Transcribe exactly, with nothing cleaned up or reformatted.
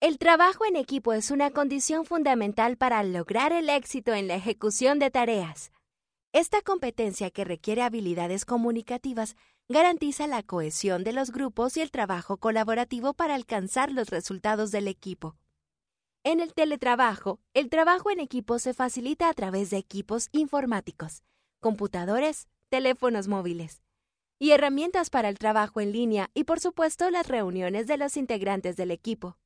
El trabajo en equipo es una condición fundamental para lograr el éxito en la ejecución de tareas. Esta competencia, que requiere habilidades comunicativas, garantiza la cohesión de los grupos y el trabajo colaborativo para alcanzar los resultados del equipo. En el teletrabajo, el trabajo en equipo se facilita a través de equipos informáticos, computadores, teléfonos móviles y herramientas para el trabajo en línea y, por supuesto, las reuniones de los integrantes del equipo.